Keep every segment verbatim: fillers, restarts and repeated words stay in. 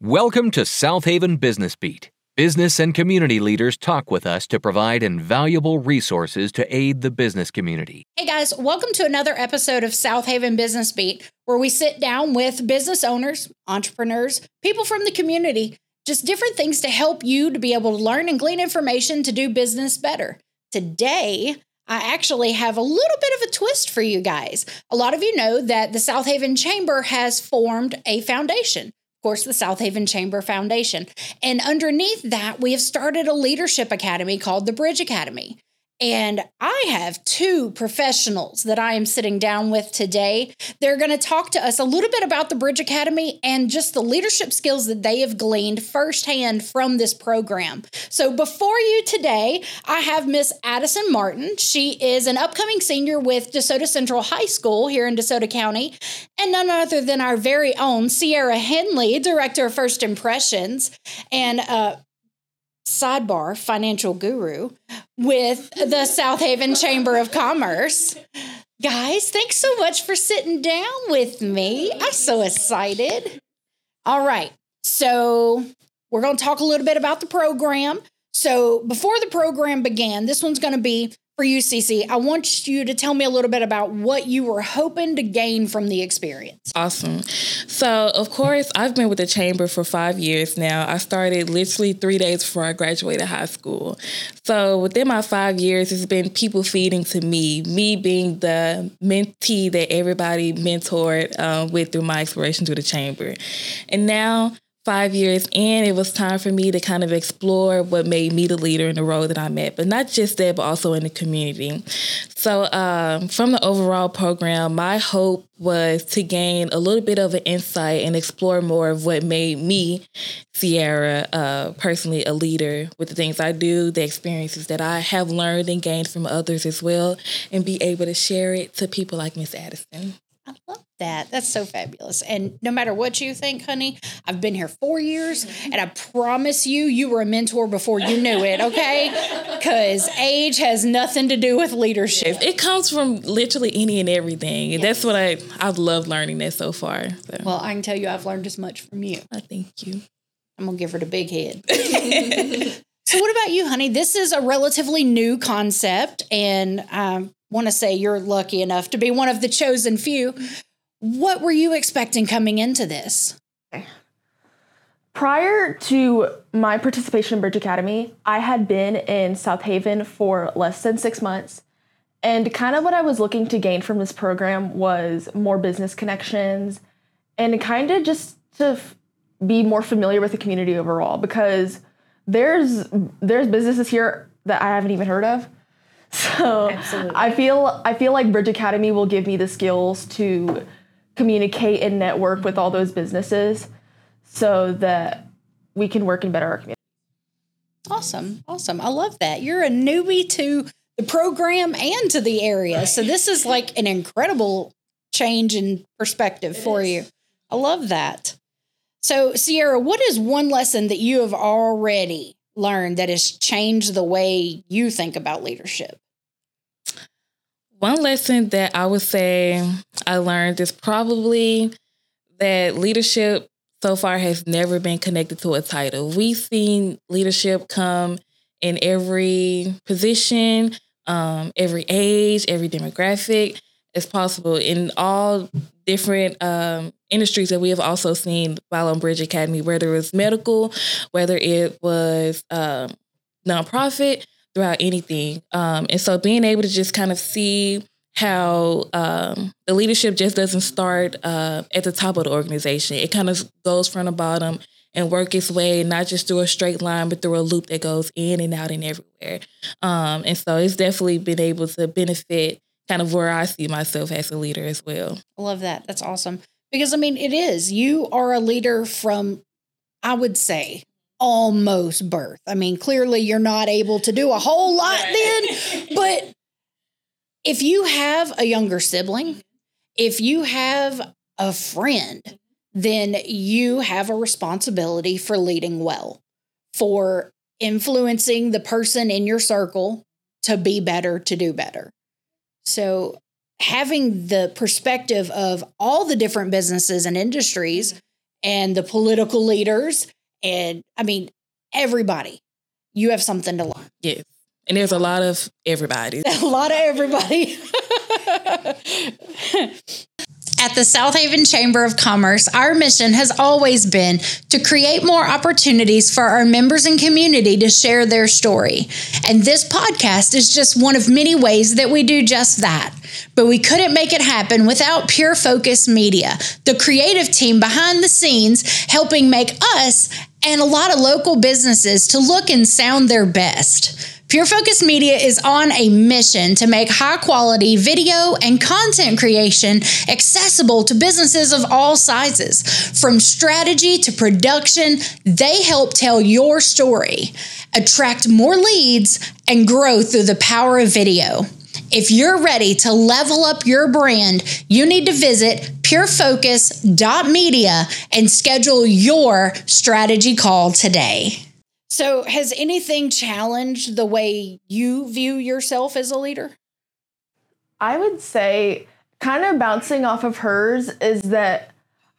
Welcome to South Haven Business Beat. Business and community leaders talk with us to provide invaluable resources to aid the business community. Hey guys, welcome to another episode of South Haven Business Beat, where we sit down with business owners, entrepreneurs, people from the community, just different things to help you to be able to learn and glean information to do business better. Today, I actually have a little bit of a twist for you guys. A lot of you know that the South Haven Chamber has formed a foundation. Of course, the South Haven Chamber Foundation. And underneath that, we have started a leadership academy called the Bridge Academy. And I have two professionals that I am sitting down with today. They're going to talk to us a little bit about the Bridge Academy and just the leadership skills that they have gleaned firsthand from this program. So before you today, I have Miss Addison Martin. She is an upcoming senior with DeSoto Central High School here in DeSoto County, and none other than our very own Sierra Henley, Director of First Impressions, and uh, sidebar, financial guru with the South Haven Chamber of Commerce. Guys, thanks so much for sitting down with me. I'm so excited. All right, so we're going to talk a little bit about the program. So before the program began, this one's going to be for you, Cece. I want you to tell me a little bit about what you were hoping to gain from the experience. Awesome. So, of course, I've been with the Chamber for five years now. I started literally three days before I graduated high school. So within my five years, it's been people feeding to me, me being the mentee that everybody mentored uh, with through my exploration through the Chamber. And now, Five years in, it was time for me to kind of explore what made me the leader in the role that I'm at, but not just that, but also in the community. So um, from the overall program, my hope was to gain a little bit of an insight and explore more of what made me, Sierra, uh, personally a leader with the things I do, the experiences that I have learned and gained from others as well, and be able to share it to people like Miss Addison. I love that. That's so fabulous. And no matter what you think, honey, I've been here four years and I promise you, you were a mentor before you knew it, okay? Because age has nothing to do with leadership. It comes from literally any and everything. And yes. That's what I, I've loved learning that so far. So. Well, I can tell you I've learned as much from you. I thank you. I'm going to give her the big head. So what about you, honey? This is a relatively new concept, and I want to say you're lucky enough to be one of the chosen few. What were you expecting coming into this? Prior to my participation in Bridge Academy, I had been in South Haven for less than six months. And kind of what I was looking to gain from this program was more business connections and kind of just to f- be more familiar with the community overall, because there's there's businesses here that I haven't even heard of. So Absolutely. I feel I feel like Bridge Academy will give me the skills to communicate and network with all those businesses so that we can work and better our community. Awesome. Awesome. I love that. You're a newbie to the program and to the area. Right. So this is like an incredible change in perspective it for is. you. I love that. So, Sierra, what is one lesson that you have already learned that has changed the way you think about leadership? One lesson that I would say I learned is probably that leadership so far has never been connected to a title. We've seen leadership come in every position, um, every age, every demographic as possible in all different um, industries that we have also seen while on Bridge Academy, whether it was medical, whether it was um, nonprofit, throughout anything. Um, and so being able to just kind of see how um, the leadership just doesn't start uh, at the top of the organization. It kind of goes from the bottom and work its way, not just through a straight line, but through a loop that goes in and out and everywhere. Um, and so it's definitely been able to benefit kind of where I see myself as a leader as well. I love that. That's awesome. Because, I mean, it is. You are a leader from, I would say, almost birth. I mean, clearly you're not able to do a whole lot then, but if you have a younger sibling, if you have a friend, then you have a responsibility for leading well, for influencing the person in your circle to be better, to do better. So having the perspective of all the different businesses and industries and the political leaders. And I mean, everybody, you have something to learn. Yes. And there's a lot of everybody. A lot of everybody. At the South Haven Chamber of Commerce, our mission has always been to create more opportunities for our members and community to share their story. And this podcast is just one of many ways that we do just that. But we couldn't make it happen without Pure Focus Media, the creative team behind the scenes helping make us and a lot of local businesses to look and sound their best. Pure Focus Media is on a mission to make high-quality video and content creation accessible to businesses of all sizes. From strategy to production, they help tell your story, attract more leads, and grow through the power of video. If you're ready to level up your brand, you need to visit pure focus dot media and schedule your strategy call today. So has anything challenged the way you view yourself as a leader? I would say, kind of bouncing off of hers, is that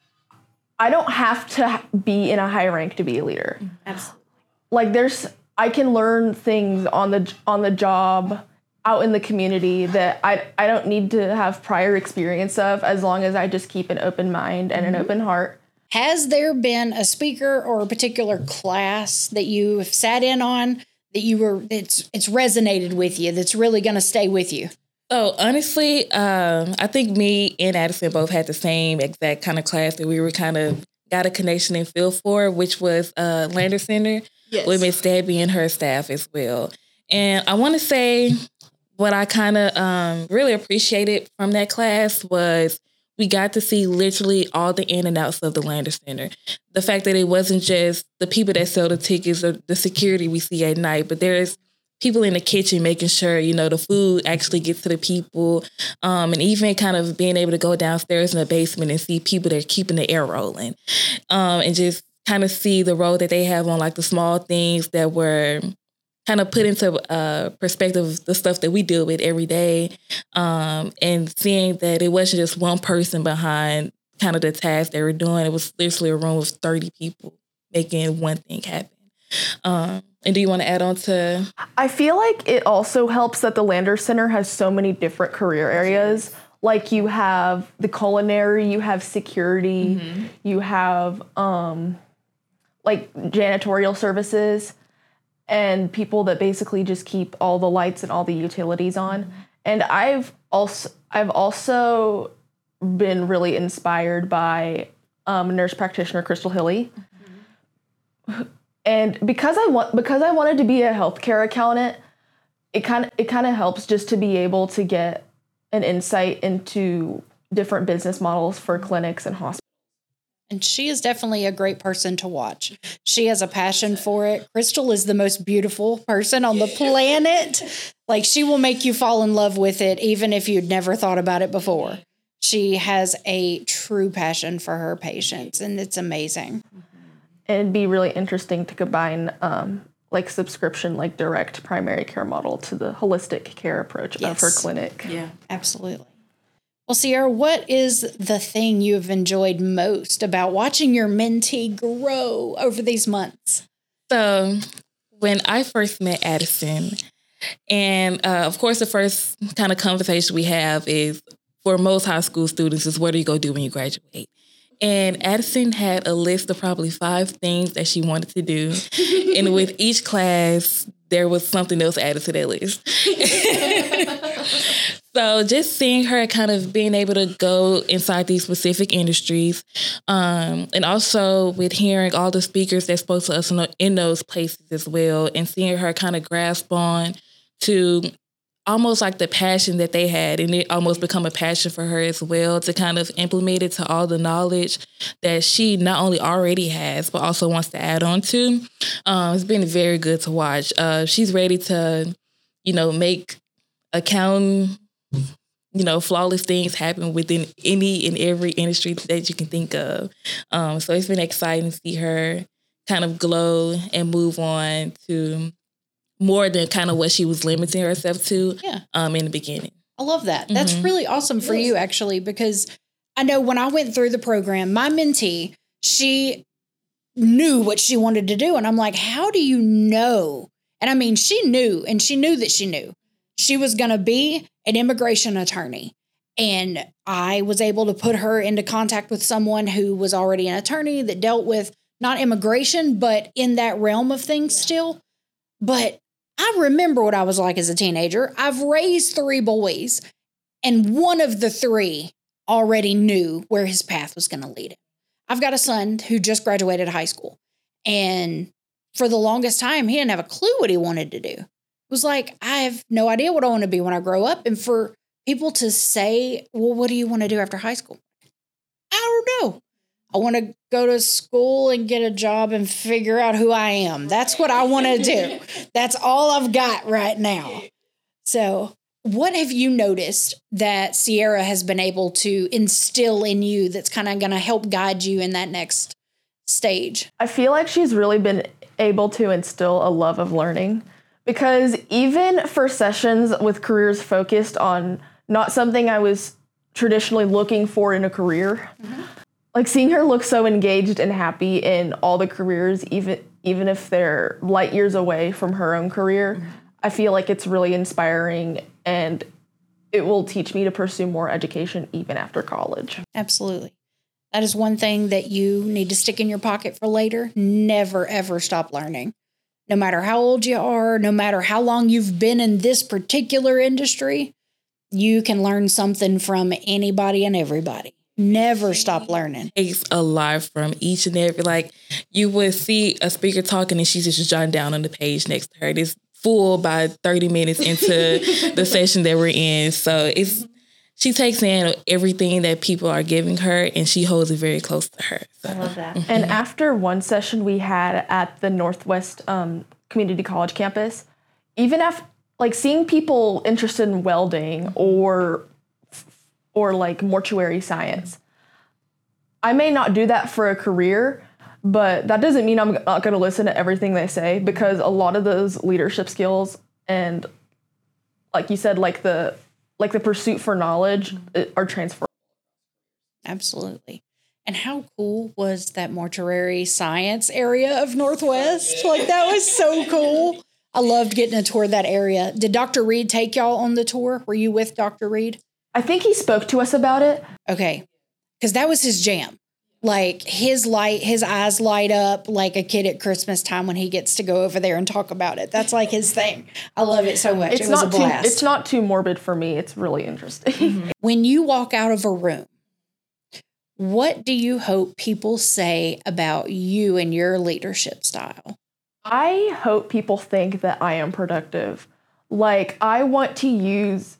I don't have to be in a high rank to be a leader. Absolutely. Like there's, I can learn things on the on the job, out in the community that I I don't need to have prior experience of, as long as I just keep an open mind and mm-hmm. an open heart. Has there been a speaker or a particular class that you have sat in on that you were, it's it's resonated with you, that's really going to stay with you? So honestly, um, I think me and Addison both had the same exact kind of class that we were kind of got a connection and feel for, which was uh, Lander Center yes. with Miss Debbie and her staff as well. And I want to say what I kind of um, really appreciated from that class was we got to see literally all the in and outs of the Lander Center. The fact that it wasn't just the people that sell the tickets or the security we see at night, but there's people in the kitchen making sure, you know, the food actually gets to the people. Um, and even kind of being able to go downstairs in the basement and see people that are keeping the air rolling. Um, and just kind of see the role that they have on like the small things that were kind of put into uh, perspective the stuff that we deal with every day, um, and seeing that it wasn't just one person behind kind of the task they were doing. It was literally a room of thirty people making one thing happen. Um, and do you want to add on to? I feel like it also helps that the Lander Center has so many different career areas. Like you have the culinary, you have security, mm-hmm. you have um, like janitorial services, and people that basically just keep all the lights and all the utilities on. Mm-hmm. And I've also I've also been really inspired by um, nurse practitioner Crystal Hilly. Mm-hmm. And because I want because I wanted to be a healthcare accountant, it kind of it kind of helps just to be able to get an insight into different business models for clinics and hospitals. And she is definitely a great person to watch. She has a passion for it. Crystal is the most beautiful person on the planet. Like, she will make you fall in love with it, even if you'd never thought about it before. She has a true passion for her patients, and it's amazing. It'd be really interesting to combine um, like subscription, like direct primary care model to the holistic care approach yes. of her clinic. Yeah, absolutely. Well, Sierra, what is the thing you've enjoyed most about watching your mentee grow over these months? So when I first met Addison, and uh, of course, the first kind of conversation we have is, for most high school students, is what are you going to do when you graduate? And Addison had a list of probably five things that she wanted to do. And with each class, there was something else added to that list. So just seeing her kind of being able to go inside these specific industries, um, and also with hearing all the speakers that spoke to us in, in those places as well, and seeing her kind of grasp on to almost like the passion that they had, and it almost become a passion for her as well, to kind of implement it to all the knowledge that she not only already has, but also wants to add on to. Um, it's been very good to watch. Uh, she's ready to, you know, make accounting, you know, flawless things happen within any and every industry that you can think of. Um, so it's been exciting to see her kind of glow and move on to more than kind of what she was limiting herself to yeah. um, in the beginning. I love that. That's mm-hmm. really awesome for you, actually, because I know when I went through the program, my mentee, she knew what she wanted to do. And I'm like, how do you know? And I mean, she knew, and she knew that she knew. She was going to be an immigration attorney. And I was able to put her into contact with someone who was already an attorney that dealt with not immigration, but in that realm of things still. But I remember what I was like as a teenager. I've raised three boys, and one of the three already knew where his path was going to lead him. I've got a son who just graduated high school, and for the longest time, he didn't have a clue what he wanted to do. It was like, I have no idea what I want to be when I grow up. And for people to say, well, what do you want to do after high school? I don't know. I want to go to school and get a job and figure out who I am. That's what I want to do. That's all I've got right now. So what have you noticed that Sierra has been able to instill in you that's kind of going to help guide you in that next stage? I feel like she's really been able to instill a love of learning, because even for sessions with careers focused on not something I was traditionally looking for in a career, mm-hmm. like seeing her look so engaged and happy in all the careers, even even if they're light years away from her own career, mm-hmm. I feel like it's really inspiring, and it will teach me to pursue more education even after college. Absolutely. That is one thing that you need to stick in your pocket for later. Never, ever stop learning. No matter how old you are, no matter how long you've been in this particular industry, you can learn something from anybody and everybody. Never stop learning. Takes a lot from each and every, like you would see a speaker talking and she's just jotting down on the page next to her. It's full by thirty minutes into the session that we're in. So it's, she takes in everything that people are giving her, and she holds it very close to her. So. I love that. Mm-hmm. And after one session we had at the Northwest um, Community College campus, even after, like seeing people interested in welding or or like mortuary science, I may not do that for a career, but that doesn't mean I'm not going to listen to everything they say, because a lot of those leadership skills and, like you said, like the like the pursuit for knowledge are transferable. Absolutely. And how cool was that mortuary science area of Northwest? Like, that was so cool. I loved getting a tour of that area. Did Doctor Reed take y'all on the tour? Were you with Doctor Reed? I think he spoke to us about it. Okay. Because that was his jam. Like, his light, his eyes light up like a kid at Christmas time when he gets to go over there and talk about it. That's like his thing. I love it so much. It's it was not a blast. Too, it's not too morbid for me. It's really interesting. Mm-hmm. When you walk out of a room, what do you hope people say about you and your leadership style? I hope people think that I am productive. Like, I want to use,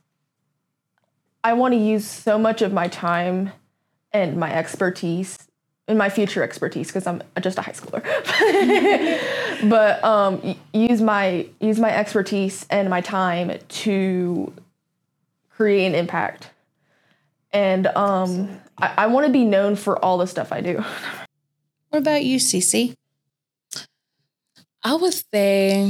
I want to use so much of my time and my expertise, and my future expertise, because I'm just a high schooler. But um, use my use my expertise and my time to create an impact. And um, I, I want to be known for all the stuff I do. What about you, Cece? I would say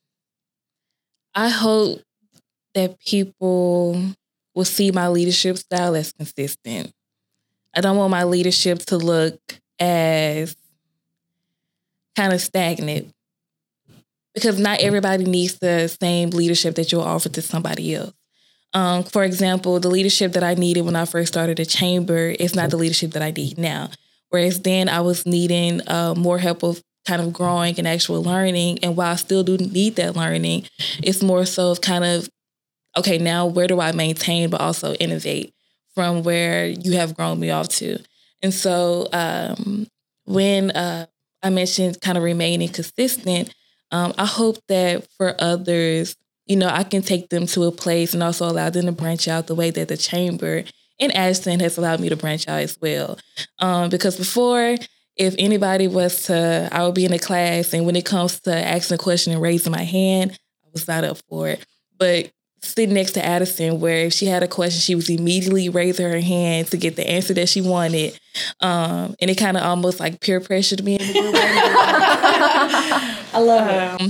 I hope that people will see my leadership style as consistent. I don't want my leadership to look as kind of stagnant, because not everybody needs the same leadership that you'll offer to somebody else. Um, for example, the leadership that I needed when I first started the chamber is not the leadership that I need now. Whereas then I was needing uh, more help with kind of growing and actual learning. And while I still do need that learning, it's more so of kind of, okay, now where do I maintain but also innovate from where you have grown me off to? And so um, when uh, I mentioned kind of remaining consistent, um, I hope that for others, you know, I can take them to a place and also allow them to branch out the way that the chamber in Ashton has allowed me to branch out as well. Um, because before, if anybody was to, I would be in a class, and when it comes to asking a question and raising my hand, I was not up for it. But sitting next to Addison, where if she had a question, she was immediately raising her hand to get the answer that she wanted. Um, and it kind of almost like peer pressured me. In the I love it. Um,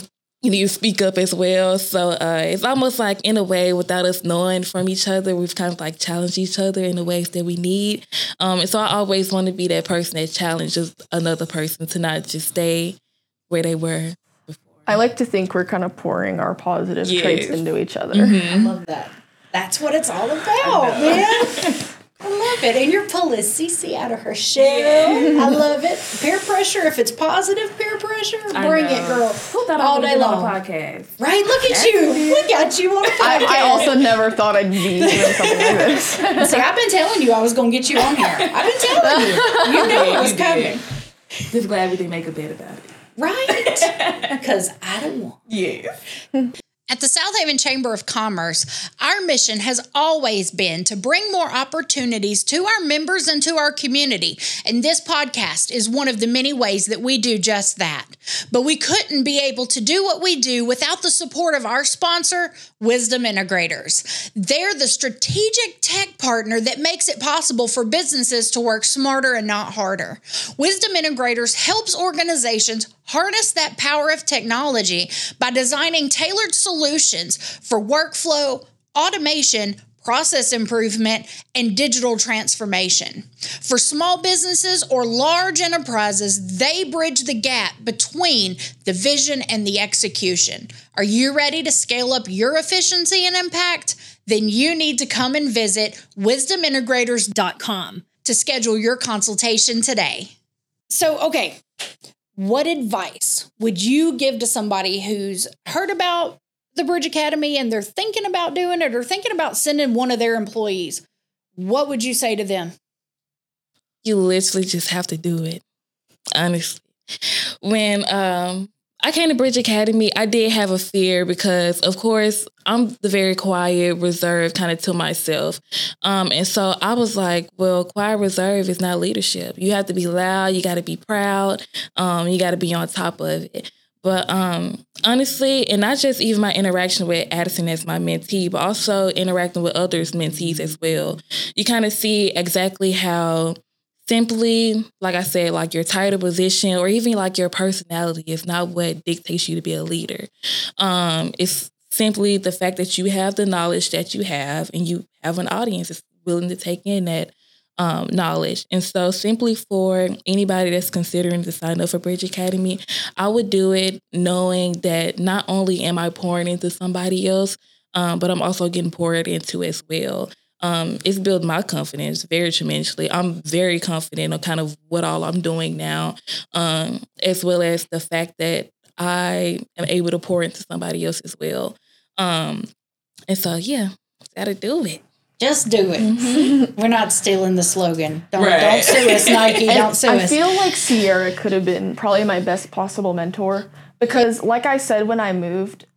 you need to speak up as well. So uh, it's almost like, in a way, without us knowing from each other, we've kind of like challenged each other in the ways that we need. Um, and so I always want to be that person that challenges another person to not just stay where they were before. I like to think we're kind of pouring our positive yes. traits into each other. Mm-hmm. I love that. That's what it's all about, man. I love it. And you're pulling Cece out of her shell. Yeah. I love it. Peer pressure, if it's positive peer pressure, bring it, girl. All day long. On a podcast. Right? Look at That's you. it. We got you on a podcast. I, I also never thought I'd be doing something like this. See, I've been telling you I was going to get you on here. I've been telling you. You knew it was coming. Just glad we didn't make a bet about it. Right? Because I don't want. Yeah. At the South Haven Chamber of Commerce, our mission has always been to bring more opportunities to our members and to our community, and this podcast is one of the many ways that we do just that. But we couldn't be able to do what we do without the support of our sponsor, Wisdom Integrators. They're the strategic tech partner that makes it possible for businesses to work smarter and not harder. Wisdom Integrators helps organizations harness that power of technology by designing tailored solutions for workflow, automation, process improvement, and digital transformation. For small businesses or large enterprises, they bridge the gap between the vision and the execution. Are you ready to scale up your efficiency and impact? Then you need to come and visit wisdom integrators dot com to schedule your consultation today. So, okay. What advice would you give to somebody who's heard about the Bridge Academy and they're thinking about doing it or thinking about sending one of their employees? What would you say to them? You literally just have to do it, honestly. When um, I came to Bridge Academy, I did have a fear because, of course, I'm the very quiet, reserved kind of to myself. Um, and so I was like, well, quiet, reserve is not leadership. You have to be loud. You got to be proud. Um, you got to be on top of it. But um, honestly, and not just even my interaction with Addison as my mentee, but also interacting with others' mentees as well, you kind of see exactly how simply, like I said, like your title, position, or even like your personality is not what dictates you to be a leader. Um, it's simply the fact that you have the knowledge that you have and you have an audience that's willing to take in that um, knowledge. And so simply for anybody that's considering to sign up for Bridge Academy, I would do it knowing that not only am I pouring into somebody else, um, but I'm also getting poured into as well. Um, it's built my confidence very tremendously. I'm very confident on kind of what all I'm doing now, um, as well as the fact that I am able to pour into somebody else as well. Um, and so, yeah, gotta do it. Just do it. Mm-hmm. We're not stealing the slogan. Don't, Right. don't sue us, Nike. Don't sue I us. feel like Sierra could have been probably my best possible mentor because, like I said, when I moved,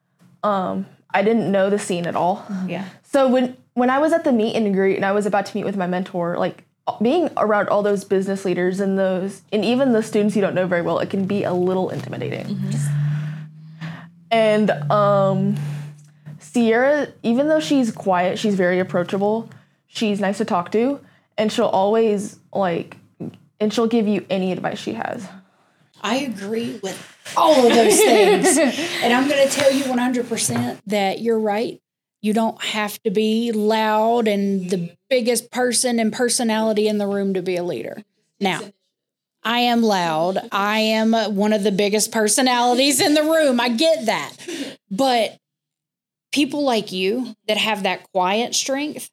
um, I didn't know the scene at all. Yeah. So when when I was at the meet and greet and I was about to meet with my mentor, like being around all those business leaders and those and even the students you don't know very well, it can be a little intimidating. Mm-hmm. And um, Sierra, even though she's quiet, she's very approachable. She's nice to talk to, and she'll always like, and she'll give you any advice she has. I agree with all of those things. And I'm going to tell you one hundred percent that you're right. You don't have to be loud and the biggest person and personality in the room to be a leader. Now, I am loud. I am one of the biggest personalities in the room. I get that. But people like you that have that quiet strength,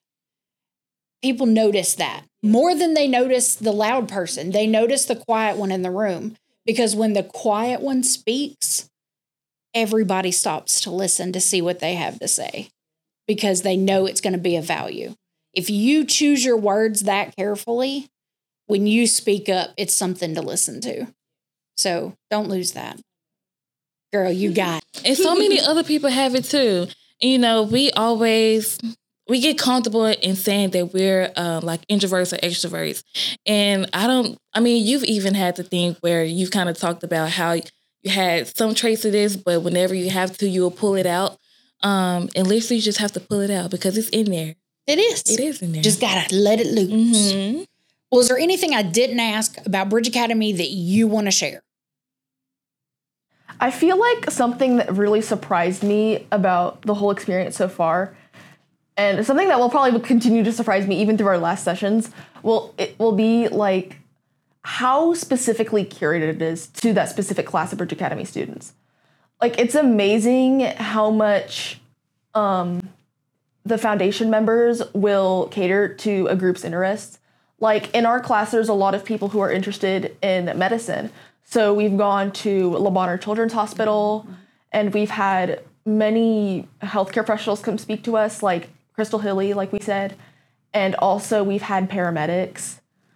people notice that more than they notice the loud person. They notice the quiet one in the room. Because when the quiet one speaks, everybody stops to listen to see what they have to say because they know it's going to be of value. If you choose your words that carefully, when you speak up, it's something to listen to. So don't lose that. Girl, you got it. And so many other people have it too. And, you know, we always... we get comfortable in saying that we're uh, like introverts or extroverts. And I don't, I mean, you've even had the thing where you've kind of talked about how you had some traits of this, but whenever you have to, you'll pull it out. Um, and literally you just have to pull it out because it's in there. It is. It is in there. Just got to let it loose. Mm-hmm. Well, is there anything I didn't ask about Bridge Academy that you want to share? I feel like something that really surprised me about the whole experience so far, and something that will probably continue to surprise me even through our last sessions, will it will be like how specifically curated it is to that specific class of Bridge Academy students. Like, it's amazing how much um, the foundation members will cater to a group's interests. Like, in our class, there's a lot of people who are interested in medicine. So we've gone to Le Bonheur Children's Hospital, and we've had many healthcare professionals come speak to us, like Crystal Hilly, like we said, and also we've had paramedics.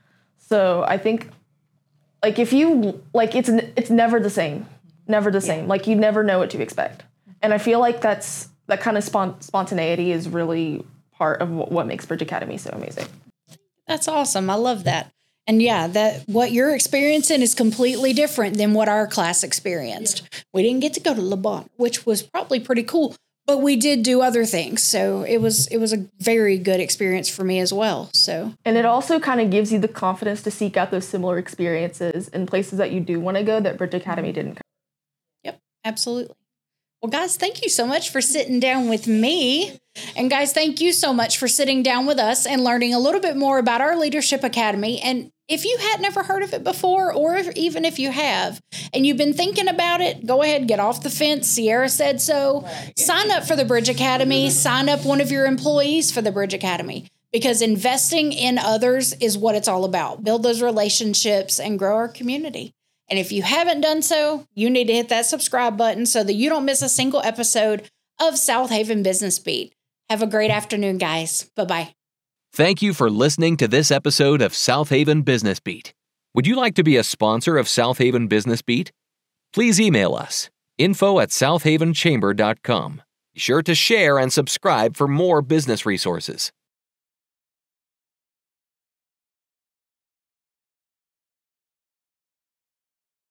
So I think, like, if you, like, it's it's never the same, never the same. Yeah. Like, you never know what to expect. And I feel like that's, that kind of spont- spontaneity is really part of what, what makes Bridge Academy so amazing. That's awesome. I love that. And yeah, that what you're experiencing is completely different than what our class experienced. Yeah. We didn't get to go to Le Bonheur, which was probably pretty cool, but we did do other things. So it was it was a very good experience for me as well. So and it also kind of gives you the confidence to seek out those similar experiences in places that you do want to go that Bridge Academy didn't cover. Yep, absolutely. Well, guys, thank you so much for sitting down with me. And guys, thank you so much for sitting down with us and learning a little bit more about our Leadership Academy. And if you had never heard of it before, or if, even if you have, and you've been thinking about it, go ahead, get off the fence. Sierra said so. Right. Sign up for the Bridge Academy. Sign up one of your employees for the Bridge Academy, because investing in others is what it's all about. Build those relationships and grow our community. And if you haven't done so, you need to hit that subscribe button so that you don't miss a single episode of South Haven Business Beat. Have a great afternoon, guys. Bye-bye. Thank you for listening to this episode of South Haven Business Beat. Would you like to be a sponsor of South Haven Business Beat? Please email us, info at south haven chamber dot com. Be sure to share and subscribe for more business resources.